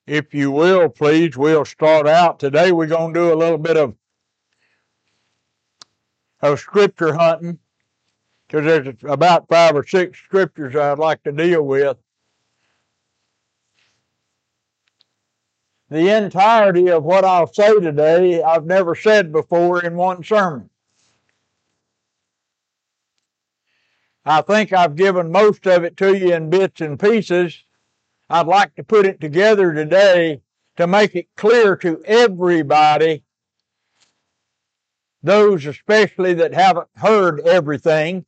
If you will, please, we'll start out. Today we're going to do a little bit of scripture hunting, because there's about 5 or 6 scriptures I'd like to deal with. The entirety of what I'll say today, I've never said before in one sermon. I think I've given most of it to you in bits and pieces. I'd like to put it together today to make it clear to everybody, those especially that haven't heard everything,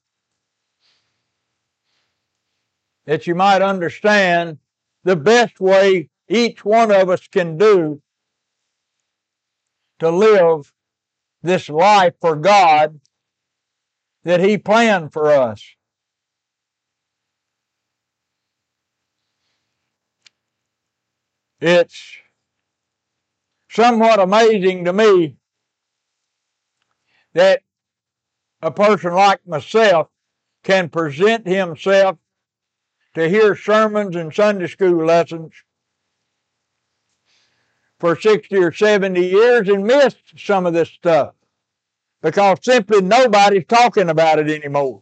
that you might understand the best way each one of us can do to live this life for God that He planned for us. It's somewhat amazing to me that a person like myself can present himself to hear sermons and Sunday school lessons for 60 or 70 years and miss some of this stuff because simply nobody's talking about it anymore.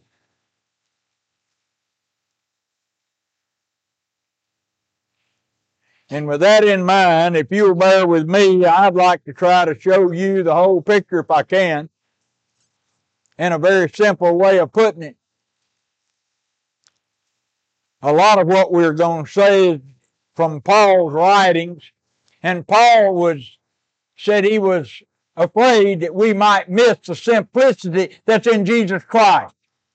And with that in mind, if you'll bear with me, I'd like to try to show you the whole picture if I can, in a very simple way of putting it. A lot of what we're going to say is from Paul's writings, and Paul said he was afraid that we might miss the simplicity that's in Jesus Christ.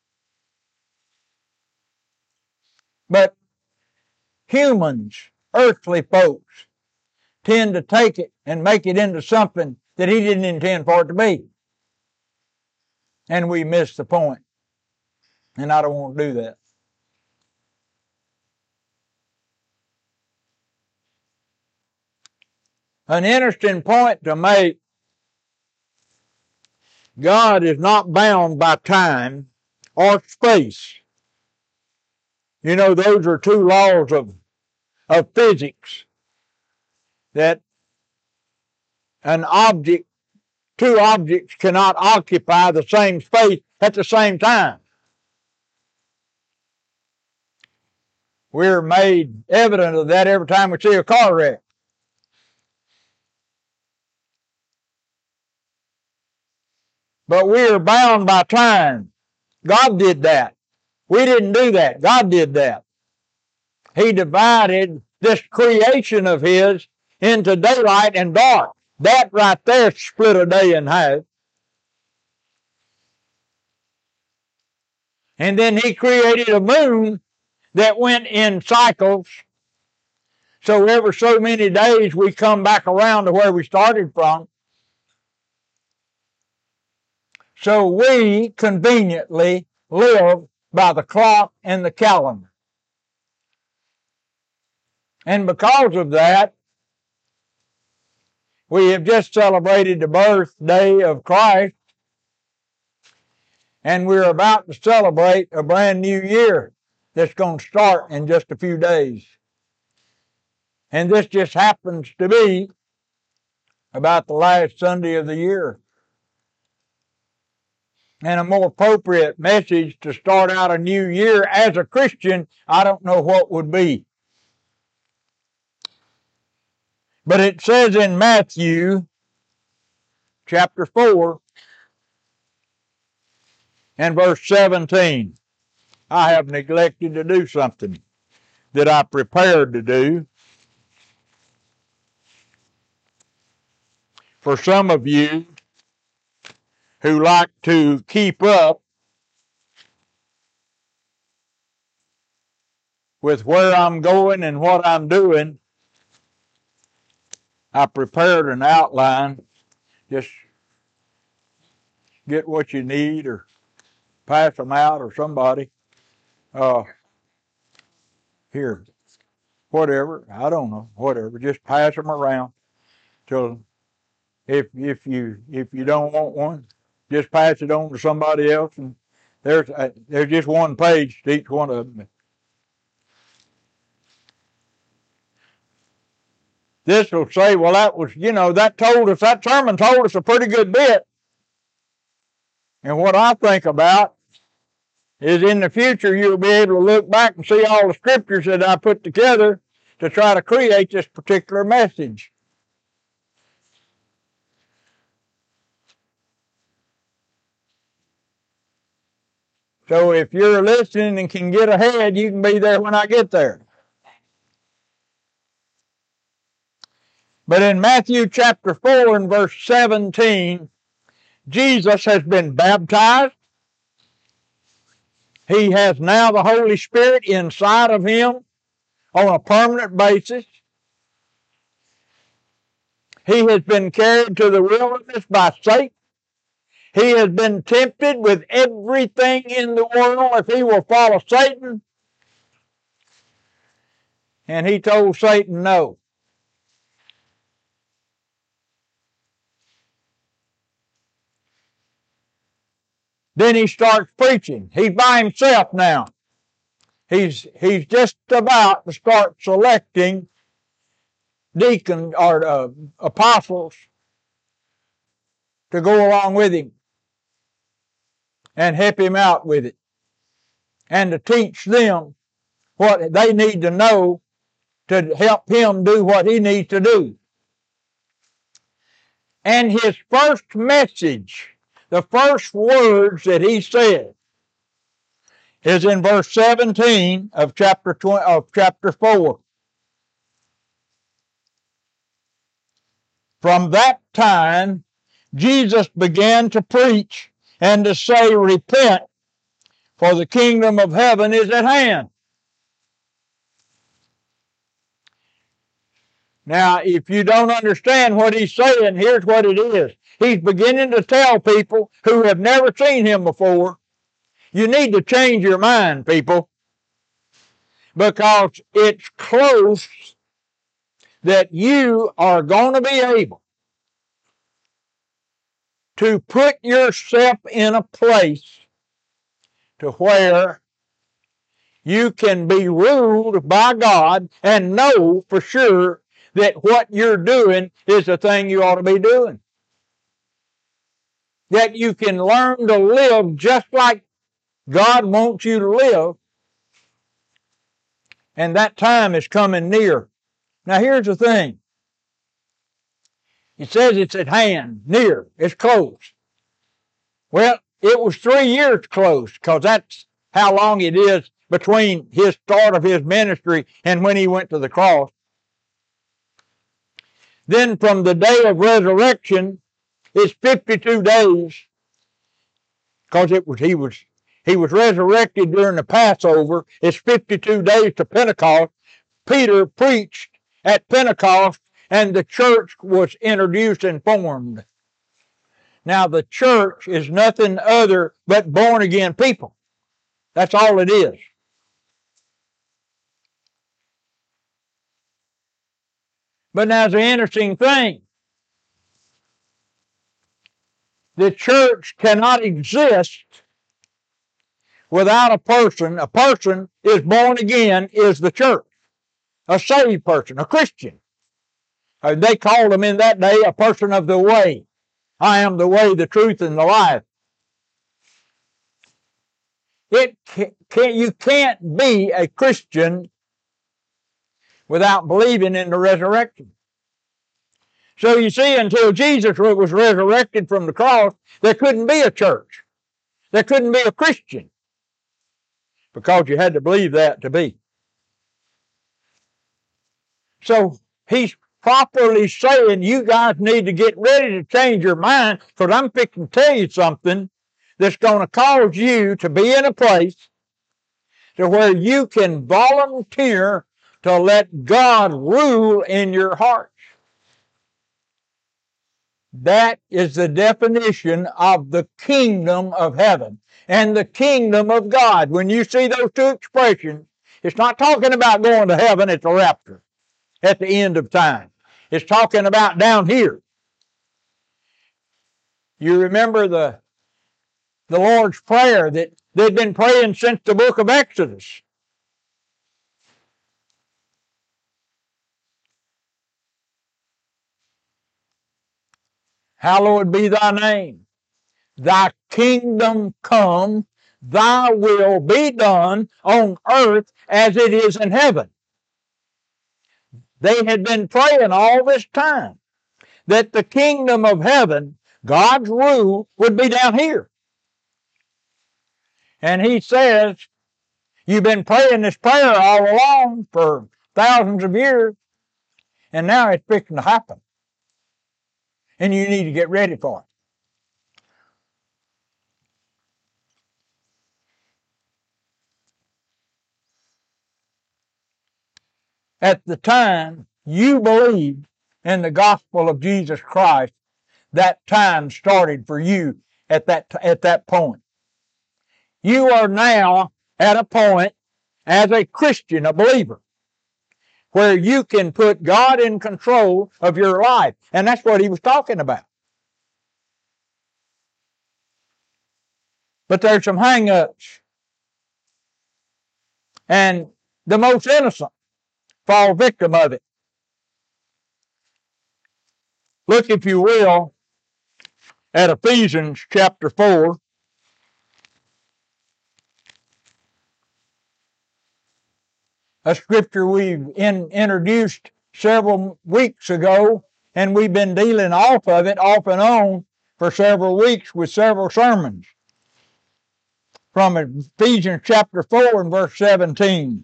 But humans, earthly folks, tend to take it and make it into something that He didn't intend for it to be. And we miss the point. And I don't want to do that. An interesting point to make: God is not bound by time or space. You know, those are 2 laws of physics, that an object, 2 objects cannot occupy the same space at the same time. We're made evident of that every time we see a car wreck. But we are bound by time. God did that. We didn't do that. God did that. He divided this creation of His into daylight and dark. That right there split a day in half. And then He created a moon that went in cycles. So every so many days we come back around to where we started from. So we conveniently live by the clock and the calendar. And because of that, we have just celebrated the birthday of Christ, and we're about to celebrate a brand new year that's going to start in just a few days. And this just happens to be about the last Sunday of the year. And a more appropriate message to start out a new year as a Christian, I don't know what would be. But it says in Matthew chapter 4 and verse 17, I have neglected to do something that I prepared to do. For some of you who like to keep up with where I'm going and what I'm doing, I prepared an outline. Just get what you need or pass them out or somebody. Here, whatever, I don't know, whatever. Just pass them around till if you don't want one, just pass it on to somebody else. And there's just one page to each one of them. This will say, well, that was, that sermon told us a pretty good bit. And what I think about is in the future you'll be able to look back and see all the scriptures that I put together to try to create this particular message. So if you're listening and can get ahead, you can be there when I get there. But in Matthew chapter 4 and verse 17, Jesus has been baptized. He has now the Holy Spirit inside of him on a permanent basis. He has been carried to the wilderness by Satan. He has been tempted with everything in the world if he will follow Satan. And he told Satan no. Then he starts preaching. He's by himself now. He's just about to start selecting deacons or apostles to go along with him and help him out with it and to teach them what they need to know to help him do what he needs to do. And his first message, the first words that he said, is in verse 17 of chapter 4. From that time, Jesus began to preach and to say, repent, for the kingdom of heaven is at hand. Now, if you don't understand what he's saying, here's what it is. He's beginning to tell people who have never seen him before, you need to change your mind, people, because it's close that you are going to be able to put yourself in a place to where you can be ruled by God and know for sure that what you're doing is the thing you ought to be doing. That you can learn to live just like God wants you to live. And that time is coming near. Now here's the thing. It says it's at hand, near, it's close. Well, it was 3 years close, because that's how long it is between his start of his ministry and when he went to the cross. Then from the day of resurrection, it's 52 days, because he was resurrected during the Passover. It's 52 days to Pentecost. Peter preached at Pentecost, and the church was introduced and formed. Now, the church is nothing other but born-again people. That's all it is. But now, it's an interesting thing. The church cannot exist without a person. A person is born again, is the church. A saved person, a Christian. They called them in that day a person of the way. I am the way, the truth, and the life. You can't be a Christian without believing in the resurrection. So you see, until Jesus was resurrected from the cross, there couldn't be a church. There couldn't be a Christian, because you had to believe that to be. So he's properly saying, you guys need to get ready to change your mind, because I'm fixing to tell you something that's going to cause you to be in a place to where you can volunteer to let God rule in your heart. That is the definition of the kingdom of heaven and the kingdom of God. When you see those two expressions, it's not talking about going to heaven at the rapture, at the end of time. It's talking about down here. You remember the Lord's Prayer that they've been praying since the book of Exodus. Hallowed be thy name. Thy kingdom come, thy will be done on earth as it is in heaven. They had been praying all this time that the kingdom of heaven, God's rule, would be down here. And he says, you've been praying this prayer all along for thousands of years, and now it's fixing to happen. And you need to get ready for it. At the time you believed in the gospel of Jesus Christ, that time started for you at that point. You are now at a point as a Christian, a believer, where you can put God in control of your life. And that's what he was talking about. But there's some hang-ups. And the most innocent fall victim of it. Look, if you will, at Ephesians chapter 4. A scripture we've introduced several weeks ago, and we've been dealing off of it, off and on, for several weeks with several sermons. From Ephesians chapter 4 and verse 17.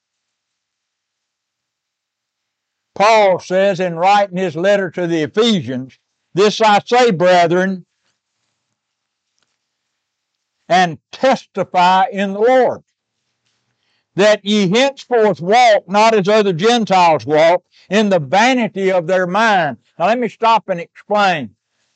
Paul says in writing his letter to the Ephesians, this I say, brethren, and testify in the Lord, that ye henceforth walk not as other Gentiles walk, in the vanity of their mind. Now let me stop and explain.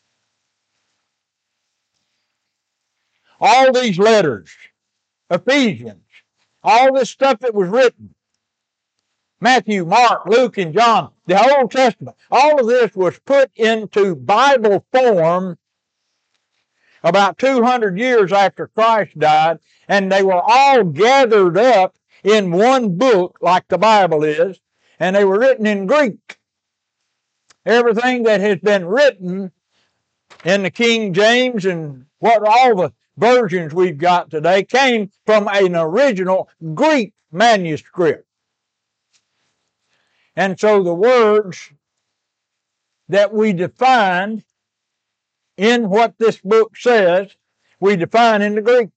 All these letters, Ephesians, all this stuff that was written, Matthew, Mark, Luke, and John, the Old Testament, all of this was put into Bible form about 200 years after Christ died, and they were all gathered up in one book like the Bible is, and they were written in Greek. Everything that has been written in the King James and what all the versions we've got today came from an original Greek manuscript. And so the words that we defined in what this book says, we define in the Greek.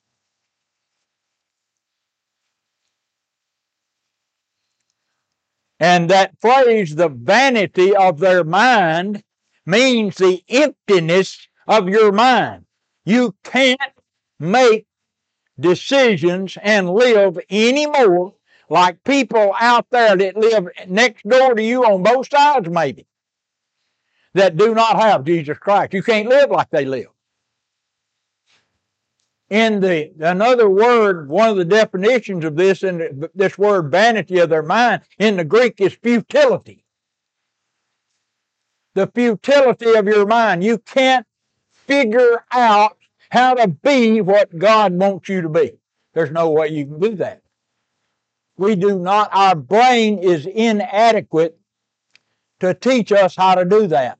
And that phrase, the vanity of their mind, means the emptiness of your mind. You can't make decisions and live anymore like people out there that live next door to you on both sides maybe, that do not have Jesus Christ. You can't live like they live. Another word, one of the definitions of this, in this word vanity of their mind, in the Greek is futility. The futility of your mind. You can't figure out how to be what God wants you to be. There's no way you can do that. We do not, our brain is inadequate to teach us how to do that.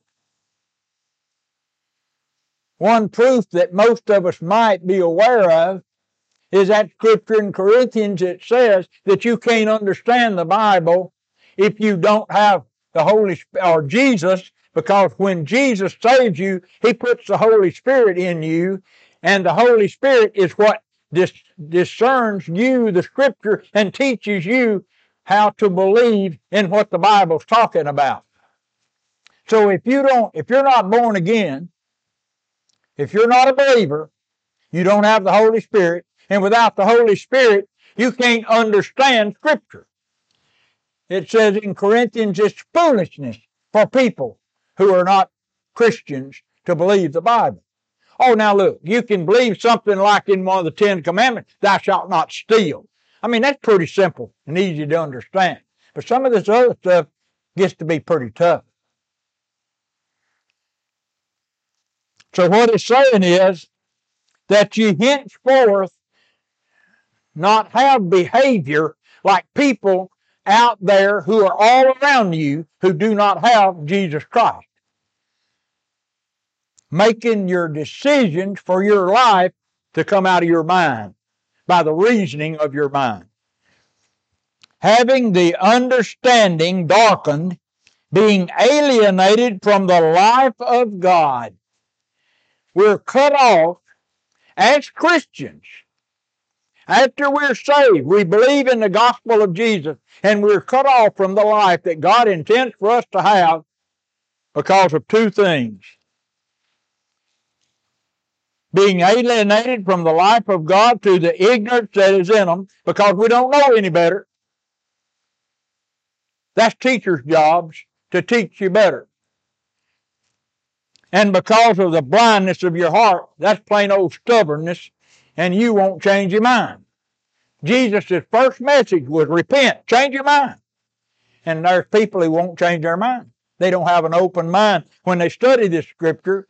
One proof that most of us might be aware of is that scripture in Corinthians. It says that you can't understand the Bible if you don't have the Holy Spirit or Jesus, because when Jesus saves you, he puts the Holy Spirit in you, and the Holy Spirit is what discerns you, the scripture, and teaches you how to believe in what the Bible's talking about. So if you're not born again, if you're not a believer, you don't have the Holy Spirit, and without the Holy Spirit, you can't understand Scripture. It says in Corinthians, it's foolishness for people who are not Christians to believe the Bible. Oh, now look, you can believe something like in one of the 10 Commandments, thou shalt not steal. I mean, that's pretty simple and easy to understand. But some of this other stuff gets to be pretty tough. So what it's saying is that you henceforth not have behavior like people out there who are all around you who do not have Jesus Christ. making your decisions for your life to come out of your mind by the reasoning of your mind. Having the understanding darkened, being alienated from the life of God. We're cut off as Christians. After we're saved, we believe in the gospel of Jesus, and we're cut off from the life that God intends for us to have because of two things. Being alienated from the life of God through the ignorance that is in them, because we don't know any better. That's teachers' jobs, to teach you better. And because of the blindness of your heart, that's plain old stubbornness, and you won't change your mind. Jesus' first message was repent, change your mind. And there's people who won't change their mind. They don't have an open mind when they study this scripture,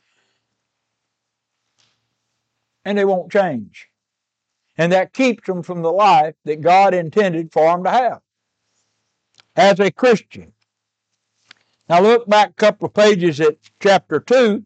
and they won't change. And that keeps them from the life that God intended for them to have as a Christian. Now look back a couple of pages at chapter 2,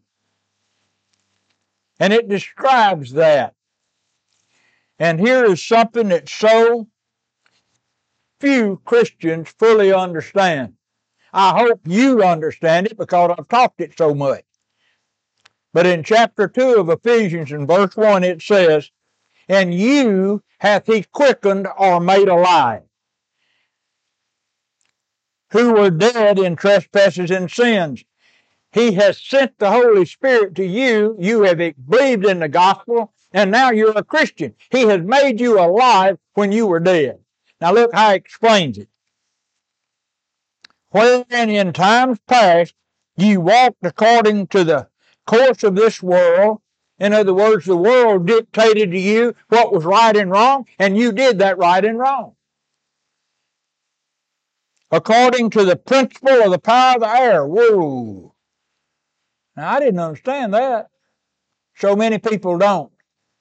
and it describes that. And here is something that so few Christians fully understand. I hope you understand it because I've talked it so much. But in chapter 2 of Ephesians, in verse 1, it says, "And you hath he quickened or made alive, who were dead in trespasses and sins. He has sent the Holy Spirit to you. You have believed in the gospel, and now you're a Christian. He has made you alive when you were dead." Now look how he explains it. "Wherein in times past ye walked according to the course of this world." In other words, the world dictated to you what was right and wrong, and you did that right and wrong. "According to the principle of the power of the air." Whoa. Now, I didn't understand that. So many people don't.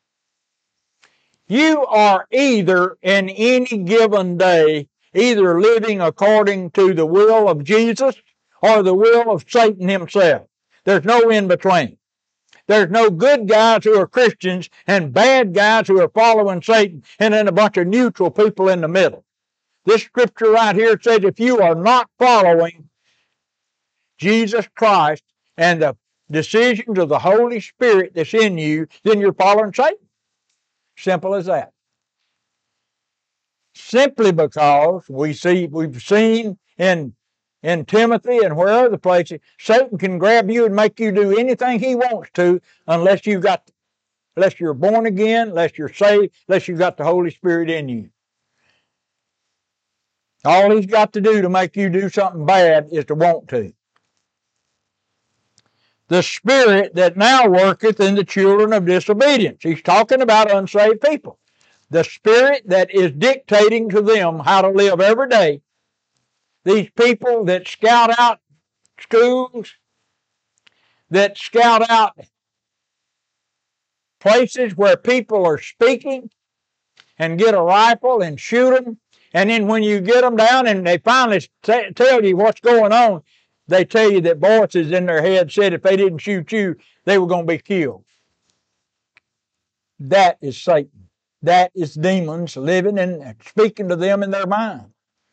You are either in any given day, either living according to the will of Jesus or the will of Satan himself. There's no in between. There's no good guys who are Christians and bad guys who are following Satan, and then a bunch of neutral people in the middle. This scripture right here says if you are not following Jesus Christ and the decisions of the Holy Spirit that's in you, then you're following Satan. Simple as that. Simply because we've seen in Timothy and where other places, Satan can grab you and make you do anything he wants to unless you're born again, unless you're saved, unless you've got the Holy Spirit in you. All he's got to do to make you do something bad is to want to. "The spirit that now worketh in the children of disobedience." He's talking about unsaved people. The spirit that is dictating to them how to live every day. These people that scout out schools, that scout out places where people are speaking and get a rifle and shoot them. And then when you get them down and they finally tell you what's going on, they tell you that voices in their head said if they didn't shoot you, they were going to be killed. That is Satan. That is demons living and speaking to them in their mind.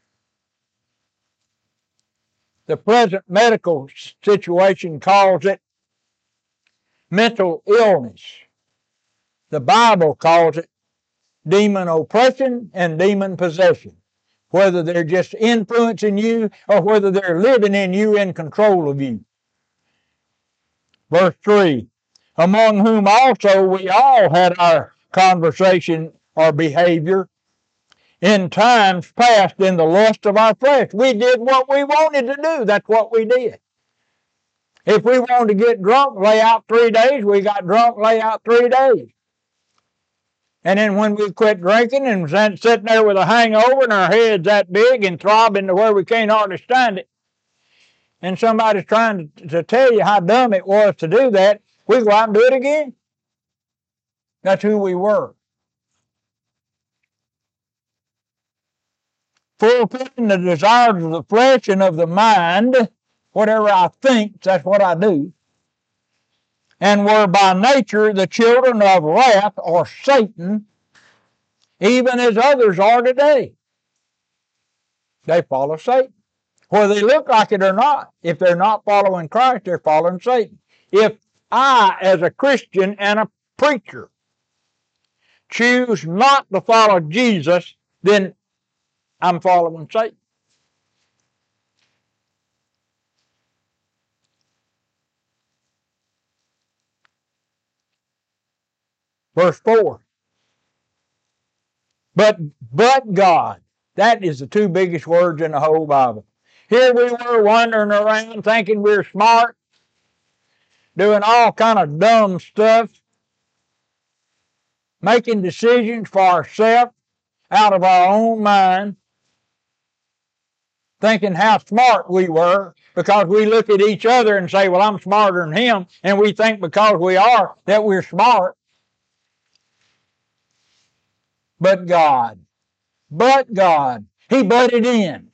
The present medical situation calls it mental illness. The Bible calls it demon oppression and demon possession. Whether they're just influencing you or whether they're living in you in control of you. Verse 3, "Among whom also we all had our conversation or behavior in times past in the lust of our flesh." We did what we wanted to do. That's what we did. If we wanted to get drunk, lay out 3 days, we got drunk, lay out 3 days. And then when we quit drinking and sitting there with a hangover and our heads that big and throbbing to where we can't hardly stand it, and somebody's trying to tell you how dumb it was to do that, we go out and do it again. That's who we were. Fulfilling the desires of the flesh and of the mind. Whatever I think, that's what I do. and were by nature the children of wrath, or Satan, even as others are today. They follow Satan, whether they look like it or not. If they're not following Christ, they're following Satan. If I, as a Christian and a preacher, choose not to follow Jesus, then I'm following Satan. Verse 4. But God. That is the two biggest words in the whole Bible. Here we were wandering around thinking we were smart, doing all kind of dumb stuff, making decisions for ourselves out of our own mind, thinking how smart we were because we look at each other and say, well, I'm smarter than him, and we think because we are that we're smart. But God, He butted in,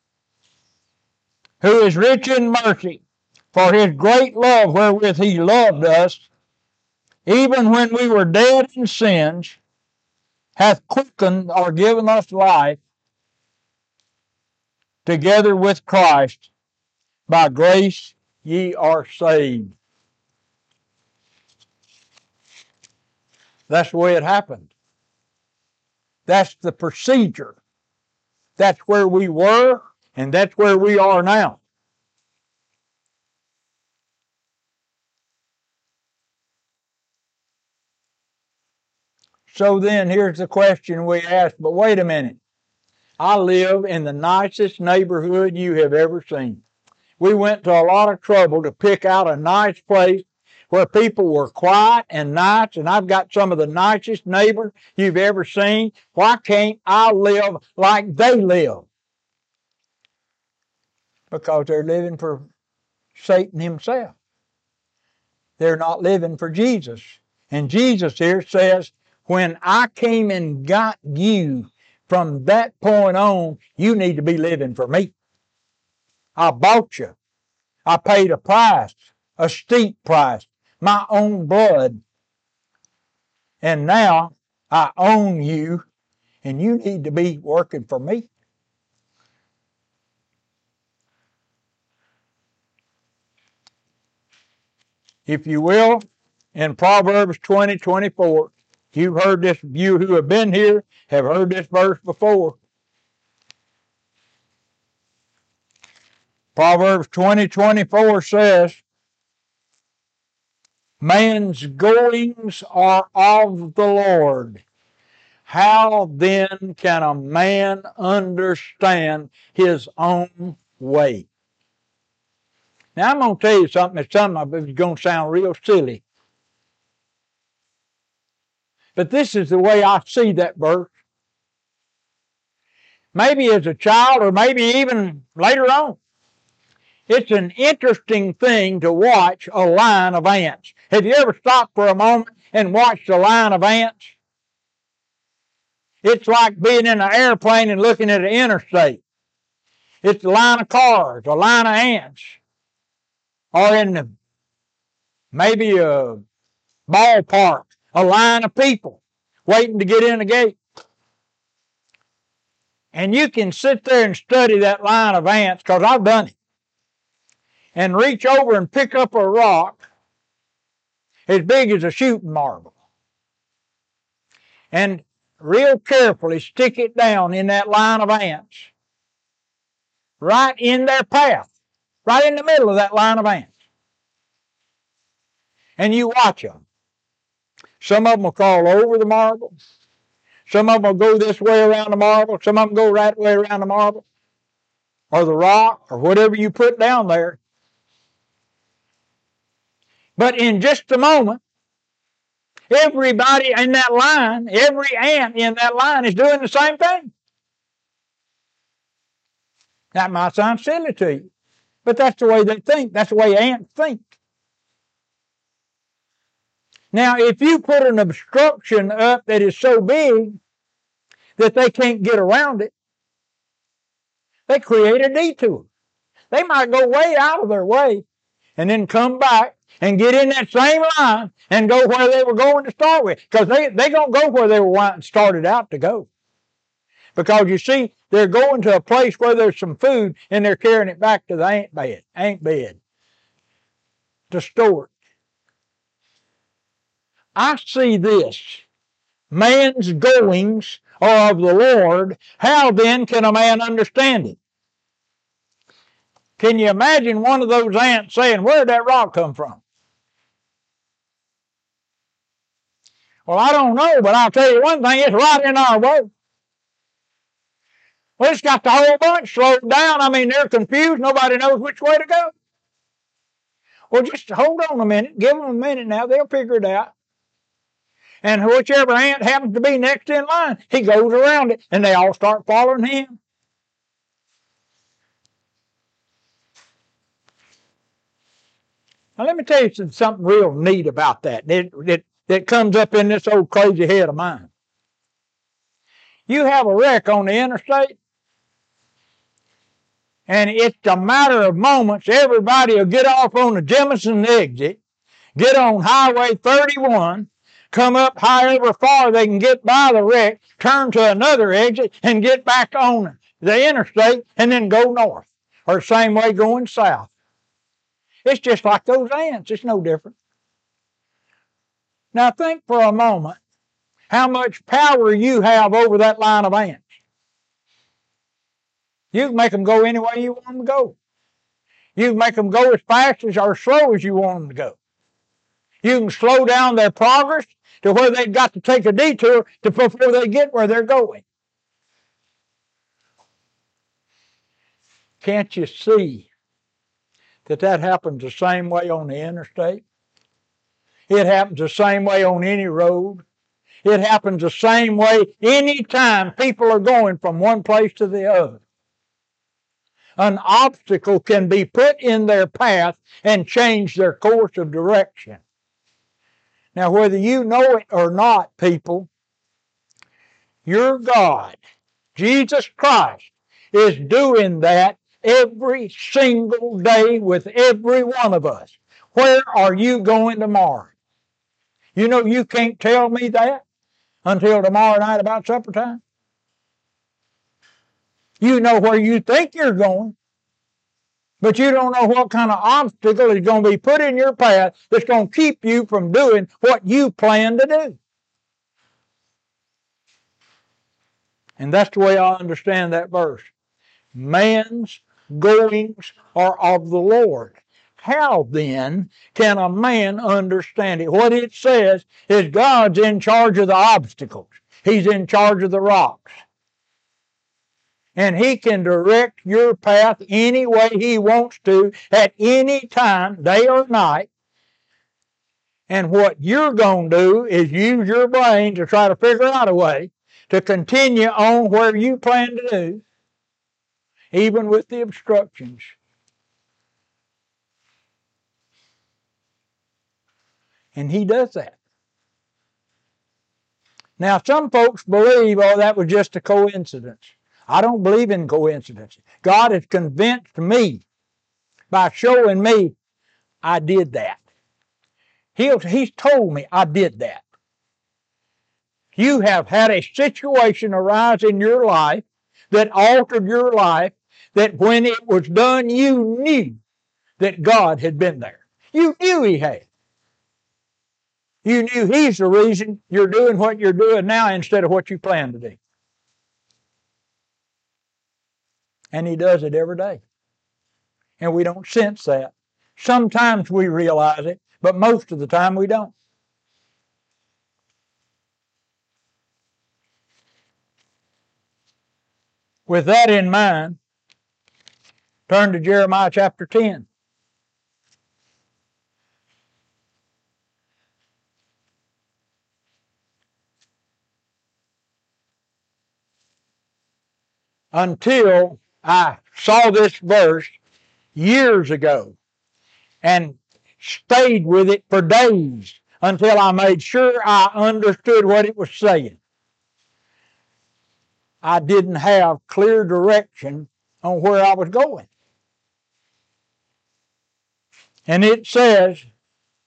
who is rich in mercy, for His great love wherewith He loved us, even when we were dead in sins, hath quickened or given us life together with Christ. By grace ye are saved. That's the way it happened. That's the procedure. That's where we were, and that's where we are now. So then, here's the question we ask, but wait a minute. I live in the nicest neighborhood you have ever seen. We went to a lot of trouble to pick out a nice place where people were quiet and nice, and I've got some of the nicest neighbors you've ever seen. Why can't I live like they live? Because they're living for Satan himself. They're not living for Jesus. And Jesus here says, when I came and got you, from that point on, you need to be living for me. I bought you. I paid a price, a steep price, my own blood. And now I own you, and you need to be working for me. If you will, in Proverbs 20:24, you've heard this, you who have been here have heard this verse before. Proverbs 20:24 says, man's goings are of the Lord. How then can a man understand his own way? Now I'm going to tell you something that's going to sound real silly. But this is the way I see that verse. Maybe as a child or maybe even later on. It's an interesting thing to watch a line of ants. Have you ever stopped for a moment and watched a line of ants? It's like being in an airplane and looking at an interstate. It's a line of cars, a line of ants, or in maybe a ballpark, a line of people waiting to get in the gate. And you can sit there and study that line of ants, because I've done it, and reach over and pick up a rock as big as a shooting marble, and real carefully stick it down in that line of ants, right in their path, right in the middle of that line of ants. And you watch them. Some of them will crawl over the marble. Some of them will go this way around the marble. Some of them go right way around the marble, or the rock, or whatever you put down there. But in just a moment, everybody in that line, every ant in that line is doing the same thing. That might sound silly to you, but that's the way they think. That's the way ants think. Now, if you put an obstruction up that is so big that they can't get around it, they create a detour. They might go way out of their way and then come back and get in that same line and go where they were going to start with. Because they're going to go where they were started out to go. Because you see, they're going to a place where there's some food and they're carrying it back to the ant bed to store it. I see this. Man's goings are of the Lord. How then can a man understand it? Can you imagine one of those ants saying, where did that rock come from? Well, I don't know, but I'll tell you one thing, it's right in our way. Well, it's got the whole bunch slowed down. I mean, they're confused. Nobody knows which way to go. Well, just hold on a minute. Give them a minute now. They'll figure it out. And whichever ant happens to be next in line, he goes around it, and they all start following him. Now, let me tell you something real neat about that that comes up in this old crazy head of mine. You have a wreck on the interstate, and it's a matter of moments. Everybody will get off on the Jemison exit, get on Highway 31, come up however far they can get by the wreck, turn to another exit, and get back on the interstate, and then go north, or the same way going south. It's just like those ants. It's no different. Now think for a moment how much power you have over that line of ants. You can make them go any way you want them to go. You can make them go as fast as or slow as you want them to go. You can slow down their progress to where they've got to take a detour before they get where they're going. Can't you see that happens the same way on the interstate? It happens the same way on any road. It happens the same way anytime people are going from one place to the other. An obstacle can be put in their path and change their course of direction. Now, whether you know it or not, people, your God, Jesus Christ, is doing that every single day with every one of us. Where are you going tomorrow? You know you can't tell me that until tomorrow night about supper time. You know where you think you're going, but you don't know what kind of obstacle is going to be put in your path that's going to keep you from doing what you plan to do. And that's the way I understand that verse. Man's goings are of the Lord. How then can a man understand it? What it says is God's in charge of the obstacles. He's in charge of the rocks. And He can direct your path any way He wants to at any time, day or night. And what you're going to do is use your brain to try to figure out a way to continue on where you plan to do, even with the obstructions. And He does that. Now, some folks believe, oh, that was just a coincidence. I don't believe in coincidences. God has convinced me by showing me I did that. He's told me I did that. You have had a situation arise in your life that altered your life, that when it was done, you knew that God had been there. You knew He had. You knew He's the reason you're doing what you're doing now instead of what you planned to do. And He does it every day. And we don't sense that. Sometimes we realize it, but most of the time we don't. With that in mind, turn to Jeremiah chapter 10. Until I saw this verse years ago and stayed with it for days until I made sure I understood what it was saying. I didn't have clear direction on where I was going. And it says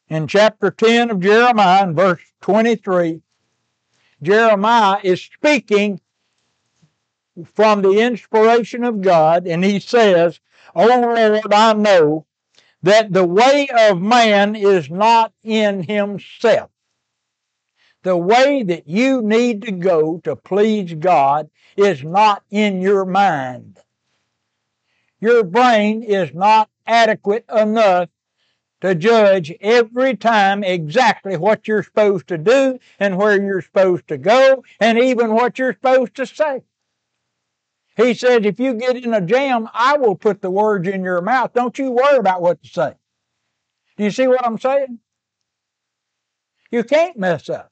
In chapter 10 of Jeremiah, in verse 23, Jeremiah is speaking from the inspiration of God, and he says, "O Lord, I know that the way of man is not in himself." The way that you need to go to please God is not in your mind. Your brain is not adequate enough to judge every time exactly what you're supposed to do and where you're supposed to go and even what you're supposed to say. He says, if you get in a jam, I will put the words in your mouth. Don't you worry about what to say. Do you see what I'm saying? You can't mess up.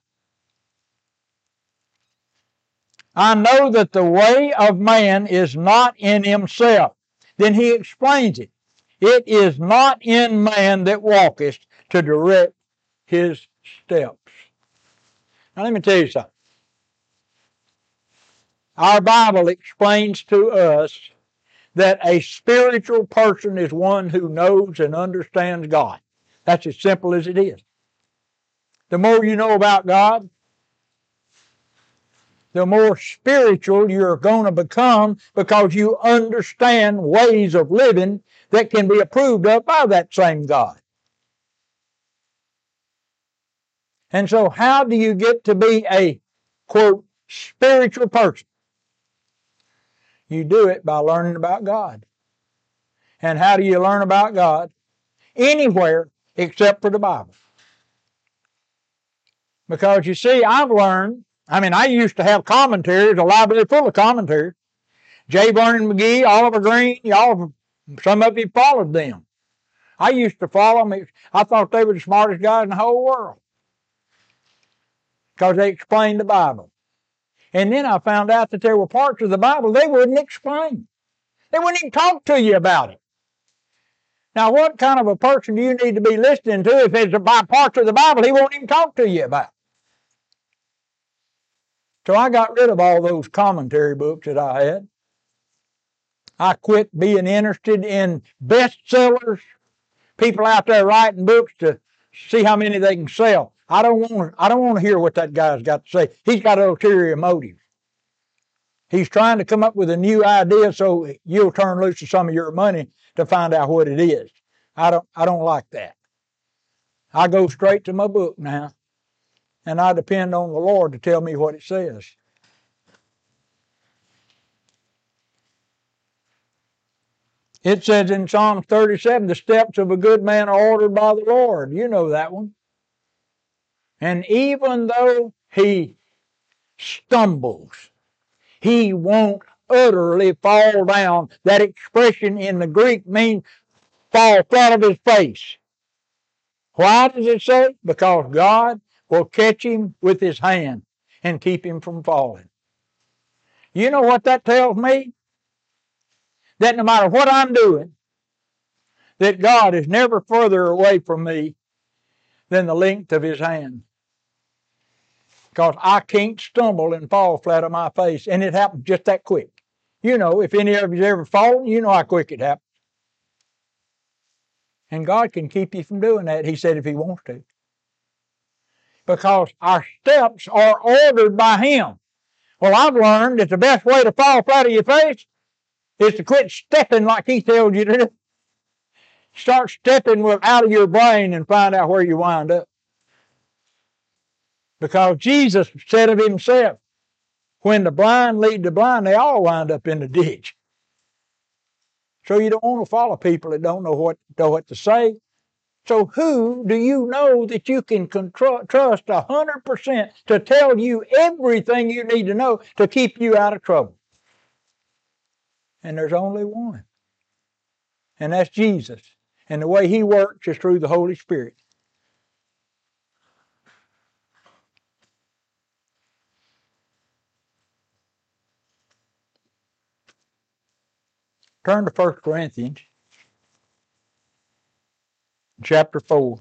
I know that the way of man is not in himself. Then he explains it. It is not in man that walketh to direct his steps. Now let me tell you something. Our Bible explains to us that a spiritual person is one who knows and understands God. That's as simple as it is. The more you know about God, the more spiritual you're going to become because you understand ways of living that can be approved of by that same God. And so how do you get to be a, quote, spiritual person? You do it by learning about God. And how do you learn about God? Anywhere except for the Bible. Because you see, I've learned, I used to have commentaries, a library full of commentaries. J. Vernon McGee, Oliver Green, some of you followed them. I used to follow them. I thought they were the smartest guys in the whole world because they explained the Bible. And then I found out that there were parts of the Bible they wouldn't explain. They wouldn't even talk to you about it. Now, what kind of a person do you need to be listening to if it's about parts of the Bible he won't even talk to you about? So I got rid of all those commentary books that I had. I quit being interested in bestsellers, people out there writing books to see how many they can sell. I don't want to hear what that guy's got to say. He's got an ulterior motive. He's trying to come up with a new idea so you'll turn loose of some of your money to find out what it is. I don't like that. I go straight to my book now, and I depend on the Lord to tell me what it says. It says in Psalm 37, the steps of a good man are ordered by the Lord. You know that one. And even though he stumbles, he won't utterly fall down. That expression in the Greek means fall flat of his face. Why does it say? Because God will catch him with his hand and keep him from falling. You know what that tells me? That no matter what I'm doing, that God is never further away from me than the length of his hand. Because I can't stumble and fall flat on my face, and it happens just that quick. You know, if any of you's ever fallen, you know how quick it happens. And God can keep you from doing that, he said, if he wants to. Because our steps are ordered by him. Well, I've learned that the best way to fall flat on your face is to quit stepping like he tells you to do. Start stepping out of your brain and find out where you wind up. Because Jesus said of himself, when the blind lead the blind, they all wind up in the ditch. So you don't want to follow people that don't know what to say. So who do you know that you can trust 100% to tell you everything you need to know to keep you out of trouble? And there's only one. And that's Jesus. And the way he works is through the Holy Spirit. Turn to 1 Corinthians chapter 4.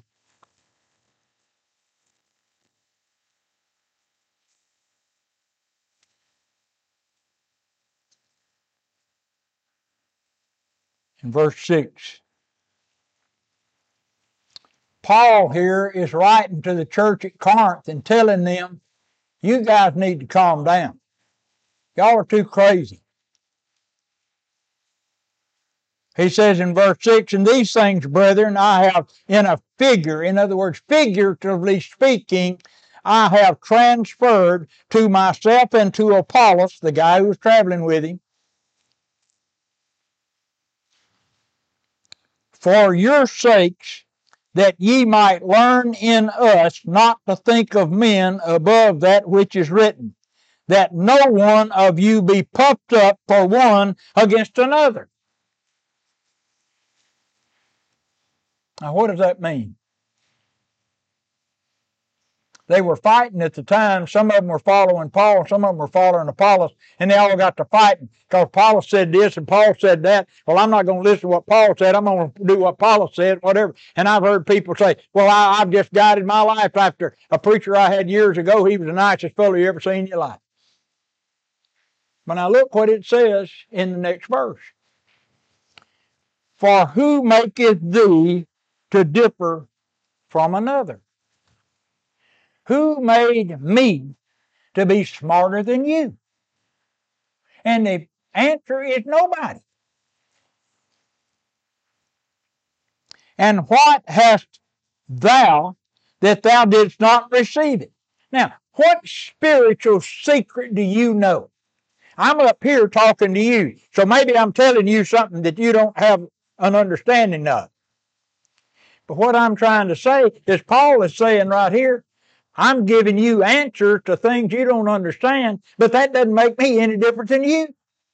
In verse 6. Paul here is writing to the church at Corinth and telling them, you guys need to calm down. Y'all are too crazy. He says in verse 6, and these things, brethren, I have in a figure, in other words, figuratively speaking, I have transferred to myself and to Apollos, the guy who was traveling with him, for your sakes, that ye might learn in us not to think of men above that which is written, that no one of you be puffed up for one against another. Now, what does that mean? They were fighting at the time. Some of them were following Paul, some of them were following Apollos, and they all got to fighting because Paul said this and Paul said that. Well, I'm not going to listen to what Paul said. I'm going to do what Paul said, whatever. And I've heard people say, well, I've just guided my life after a preacher I had years ago. He was the nicest fellow you ever seen in your life. But now look what it says in the next verse. For who maketh thee to differ from another? Who made me to be smarter than you? And the answer is nobody. And what hast thou that thou didst not receive it? Now, what spiritual secret do you know? I'm up here talking to you, so maybe I'm telling you something that you don't have an understanding of. But what I'm trying to say is Paul is saying right here, I'm giving you answers to things you don't understand, but that doesn't make me any different than you.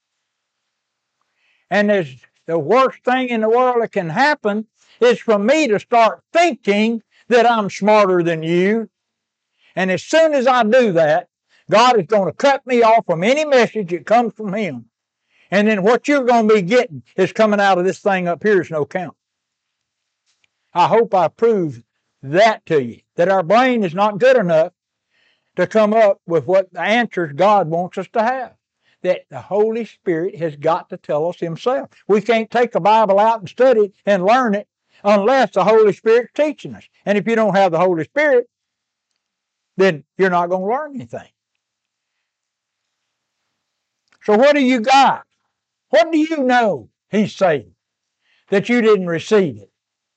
And the worst thing in the world that can happen is for me to start thinking that I'm smarter than you. And as soon as I do that, God is going to cut me off from any message that comes from Him. And then what you're going to be getting is coming out of this thing up here is no count. I hope I prove that to you, that our brain is not good enough to come up with what the answers God wants us to have. That the Holy Spirit has got to tell us Himself. We can't take a Bible out and study it and learn it unless the Holy Spirit's teaching us. And if you don't have the Holy Spirit, then you're not going to learn anything. So what do you got? What do you know, He's saying, that you didn't receive it?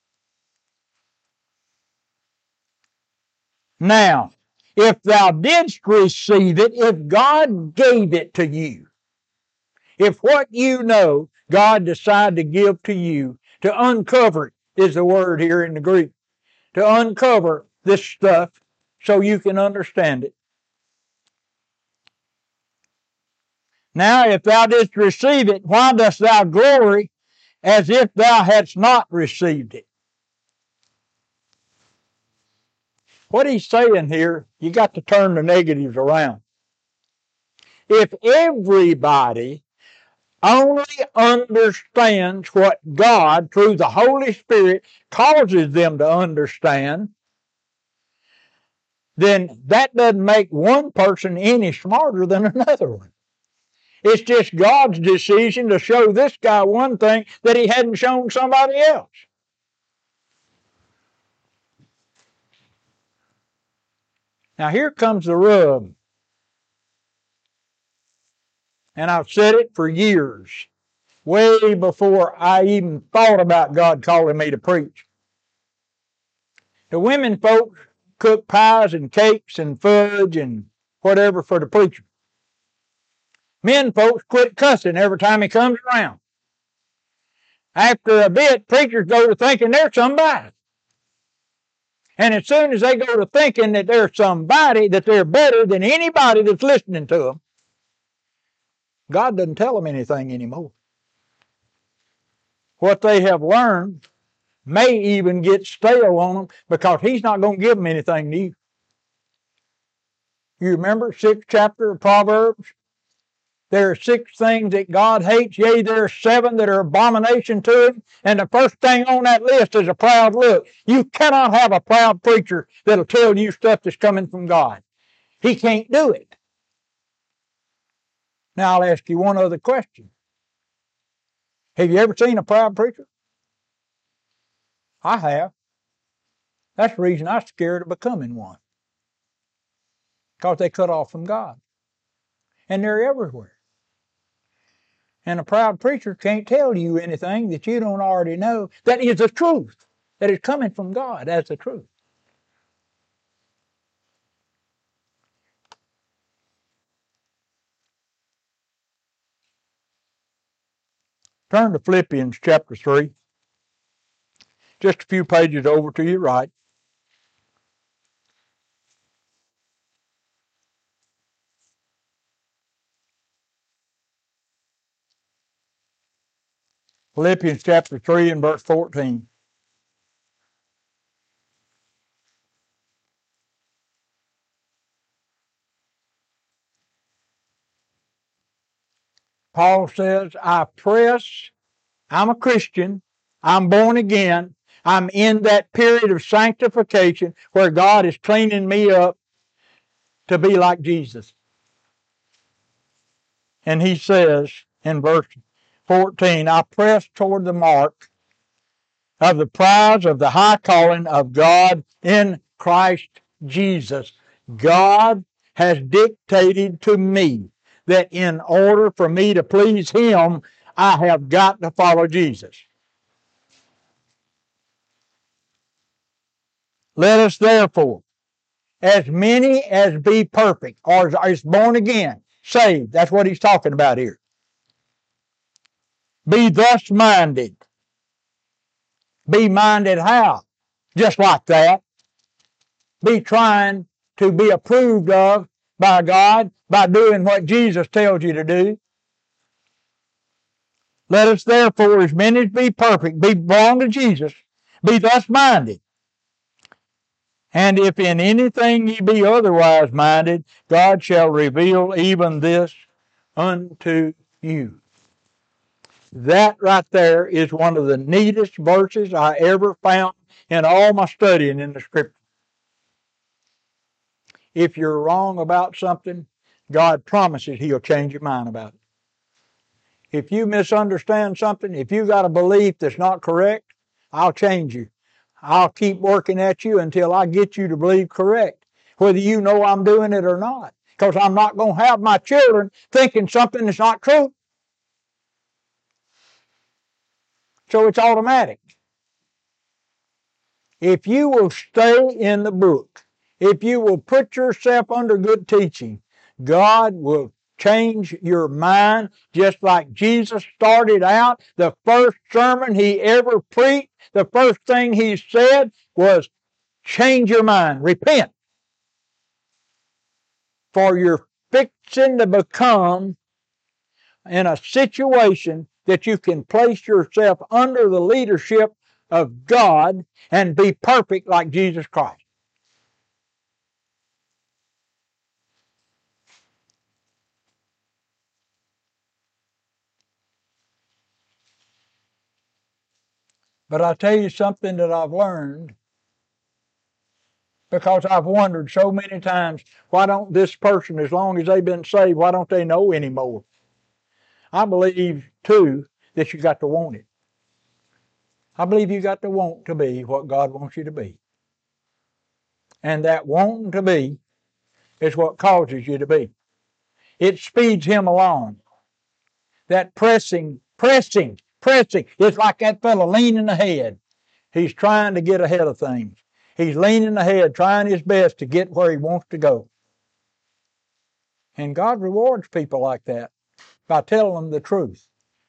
Now, if thou didst receive it, if God gave it to you, if what you know God decided to give to you, to uncover it is the word here in the Greek, to uncover this stuff so you can understand it. Now, if thou didst receive it, why dost thou glory as if thou hadst not received it? What he's saying here, you got to turn the negatives around. If everybody only understands what God, through the Holy Spirit, causes them to understand, then that doesn't make one person any smarter than another one. It's just God's decision to show this guy one thing that He hadn't shown somebody else. Now here comes the rub. And I've said it for years, way before I even thought about God calling me to preach. The women folks cook pies and cakes and fudge and whatever for the preacher. Men folks quit cussing every time he comes around. After a bit, preachers go to thinking they're somebody. And as soon as they go to thinking that they're somebody, that they're better than anybody that's listening to them, God doesn't tell them anything anymore. What they have learned may even get stale on them because He's not going to give them anything new. You remember 6th chapter of Proverbs? There are 6 things that God hates, yea, there are 7 that are abomination to Him, and the first thing on that list is a proud look. You cannot have a proud preacher that'll tell you stuff that's coming from God. He can't do it. Now I'll ask you one other question. Have you ever seen a proud preacher? I have. That's the reason I'm scared of becoming one. Because they cut off from God. And they're everywhere. And a proud preacher can't tell you anything that you don't already know that is the truth, that is coming from God as the truth. Turn to Philippians chapter 3. Just a few pages over to your right. Philippians chapter 3 and verse 14. Paul says, I press, I'm a Christian, I'm born again, I'm in that period of sanctification where God is cleaning me up to be like Jesus. And he says in verse 14, I press toward the mark of the prize of the high calling of God in Christ Jesus. God has dictated to me that in order for me to please Him, I have got to follow Jesus. Let us therefore, as many as be perfect, or is born again, saved, that's what he's talking about here, be thus minded. Be minded how? Just like that. Be trying to be approved of by God by doing what Jesus tells you to do. Let us therefore, as many as be perfect, be belong to Jesus, be thus minded. And if in anything ye be otherwise minded, God shall reveal even this unto you. That right there is one of the neatest verses I ever found in all my studying in the Scripture. If you're wrong about something, God promises He'll change your mind about it. If you misunderstand something, if you got a belief that's not correct, I'll change you. I'll keep working at you until I get you to believe correct, whether you know I'm doing it or not. Because I'm not going to have my children thinking something that's not true. So it's automatic. If you will stay in the book, if you will put yourself under good teaching, God will change your mind just like Jesus started out. The first sermon He ever preached, the first thing He said was, change your mind, repent. For you're fixing to become in a situation that you can place yourself under the leadership of God and be perfect like Jesus Christ. But I'll tell you something that I've learned, because I've wondered so many times, why don't this person, as long as they've been saved, why don't they know anymore? I believe, too, that you got to want it. I believe you got to want to be what God wants you to be. And that wanting to be is what causes you to be. It speeds Him along. That pressing. It's like that fellow leaning ahead. He's trying to get ahead of things. He's leaning ahead, trying his best to get where he wants to go. And God rewards people like that by telling them the truth.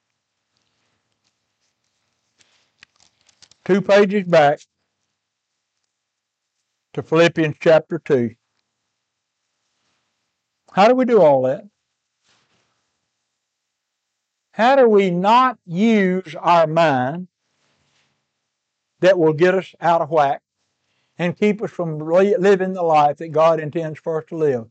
2 pages back to Philippians chapter 2. How do we do all that? How do we not use our mind that will get us out of whack and keep us from living the life that God intends for us to live?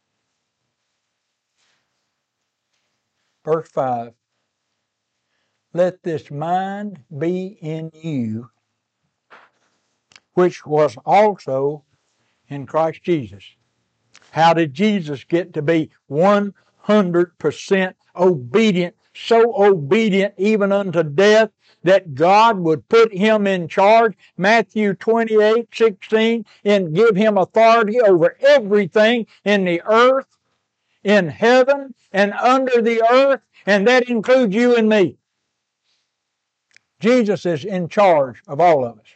Verse 5. Let this mind be in you, which was also in Christ Jesus. How did Jesus get to be 100% obedient so obedient even unto death that God would put him in charge. Matthew 28:16, and give him authority over everything in the earth, in heaven, and under the earth, and that includes you and me. Jesus is in charge of all of us.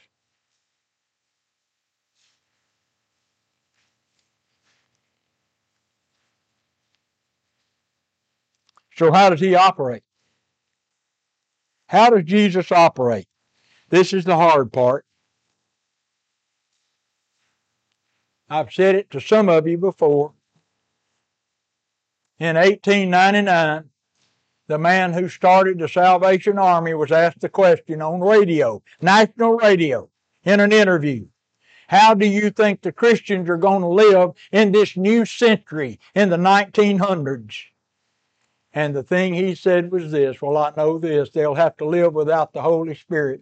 So how does he operate? How does Jesus operate? This is the hard part. I've said it to some of you before. In 1899, the man who started the Salvation Army was asked the question on radio, national radio, in an interview. How do you think the Christians are going to live in this new century in the 1900s? And the thing he said was this, well, I know this, they'll have to live without the Holy Spirit.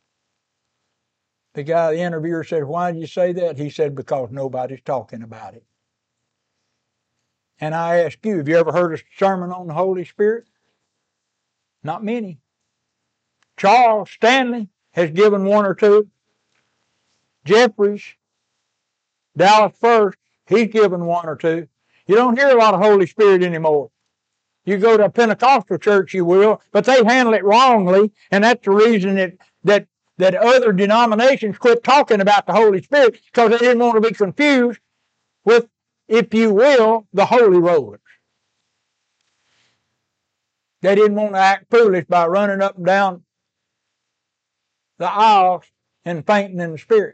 The interviewer said, why did you say that? He said, because nobody's talking about it. And I ask you, have you ever heard a sermon on the Holy Spirit? Not many. Charles Stanley has given one or two. Jeffries, Dallas First, he's given one or two. You don't hear a lot of Holy Spirit anymore. You go to a Pentecostal church, you will, but they handle it wrongly, and that's the reason that other denominations quit talking about the Holy Spirit, because they didn't want to be confused with, if you will, the holy rollers. They didn't want to act foolish by running up and down the aisles and fainting in the Spirit.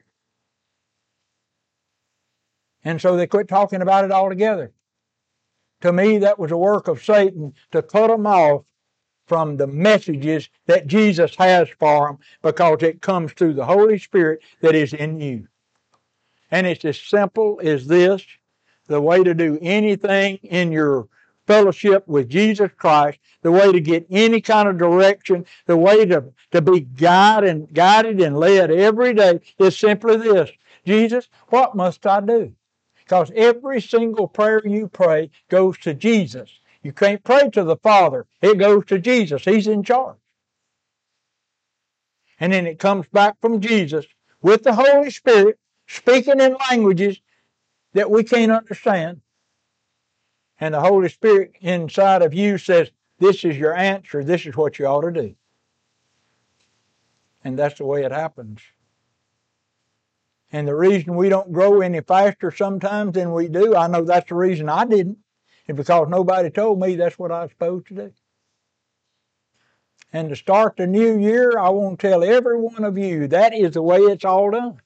And so they quit talking about it altogether. To me, that was a work of Satan to cut them off from the messages that Jesus has for them, because it comes through the Holy Spirit that is in you. And it's as simple as this. The way to do anything in your fellowship with Jesus Christ, the way to get any kind of direction, the way to be guided and led every day is simply this. Jesus, what must I do? Because every single prayer you pray goes to Jesus. You can't pray to the Father. It goes to Jesus. He's in charge. And then it comes back from Jesus with the Holy Spirit speaking in languages that we can't understand. And the Holy Spirit inside of you says, this is your answer. This is what you ought to do. And that's the way it happens. And the reason we don't grow any faster sometimes than we do, I know that's the reason I didn't, is because nobody told me that's what I was supposed to do. And to start the new year, I want to tell every one of you, that is the way it's all done.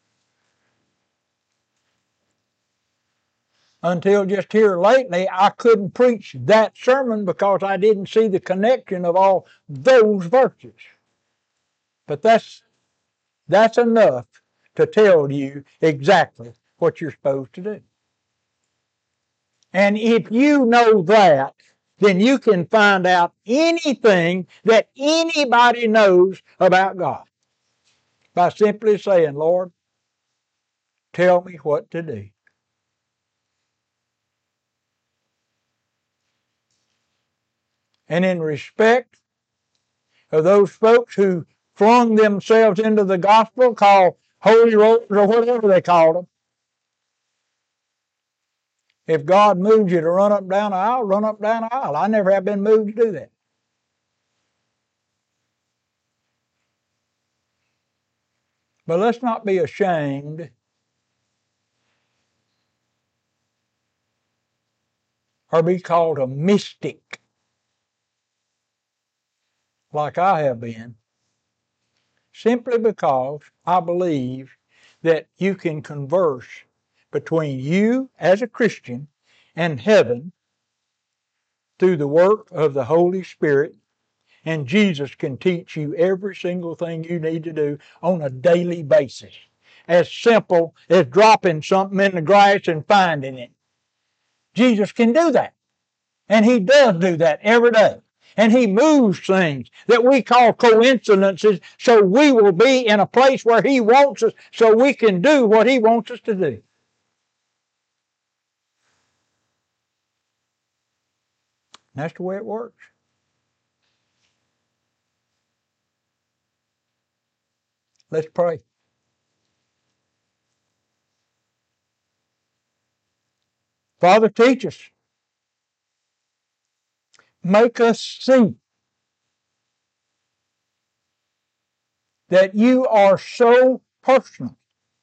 Until just here lately, I couldn't preach that sermon because I didn't see the connection of all those verses. But that's enough to tell you exactly what you're supposed to do. And if you know that, then you can find out anything that anybody knows about God by simply saying, Lord, tell me what to do. And in respect of those folks who flung themselves into the gospel, called holy rollers or whatever they called them, if God moves you to run up and down the aisle, run up and down the aisle. I never have been moved to do that. But let's not be ashamed or be called a mystic like I have been, simply because I believe that you can converse between you as a Christian and heaven through the work of the Holy Spirit, and Jesus can teach you every single thing you need to do on a daily basis. As simple as dropping something in the grass and finding it. Jesus can do that. And He does do that every day. And He moves things that we call coincidences so we will be in a place where He wants us so we can do what He wants us to do. And that's the way it works. Let's pray. Father, teach us. Make us see that you are so personal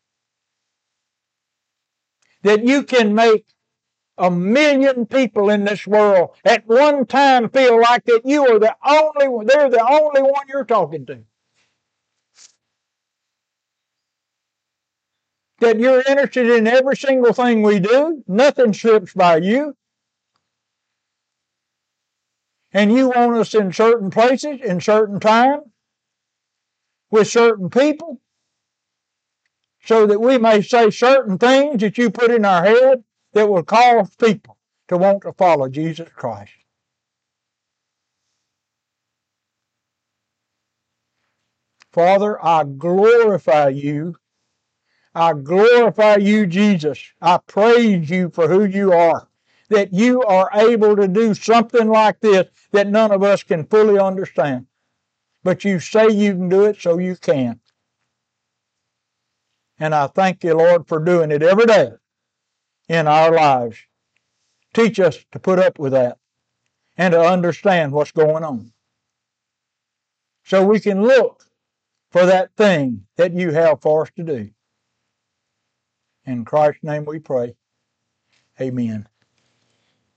that you can make 1,000,000 people in this world at one time feel like that you are they're the only one you're talking to. That you're interested in every single thing we do. Nothing slips by you. And you want us in certain places, in certain time, with certain people, so that we may say certain things that you put in our head that will cause people to want to follow Jesus Christ. Father, I glorify you. I glorify you, Jesus. I praise you for who you are, that you are able to do something like this that none of us can fully understand. But you say you can do it, so you can. And I thank you, Lord, for doing it every day in our lives. Teach us to put up with that and to understand what's going on, so we can look for that thing that you have for us to do. In Christ's name we pray. Amen.